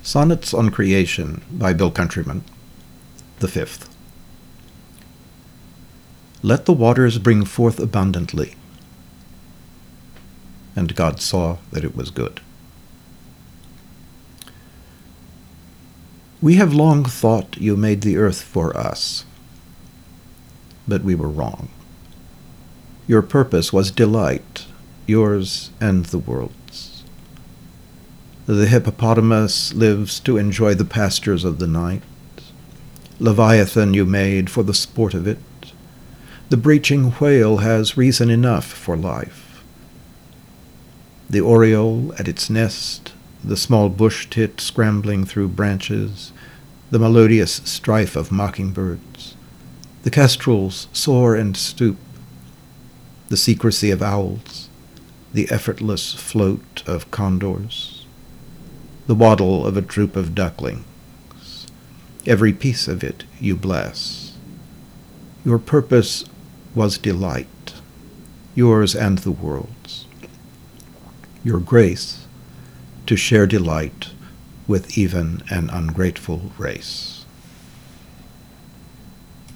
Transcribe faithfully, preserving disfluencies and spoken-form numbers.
Sonnets on Creation by Bill Countryman, the fifth. Let the waters bring forth abundantly. And God saw that it was good. We have long thought you made the earth for us, but we were wrong. Your purpose was delight, yours and the world's. The hippopotamus lives to enjoy the pastures of the night. Leviathan you made for the sport of it. The breaching whale has reason enough for life. The oriole at its nest, the small bush tit scrambling through branches, the melodious strife of mockingbirds, the kestrels soar and stoop, the secrecy of owls, the effortless float of condors, the waddle of a troop of ducklings. Every piece of it you bless. Your purpose was delight, yours and the world's. Your grace to share delight with even an ungrateful race.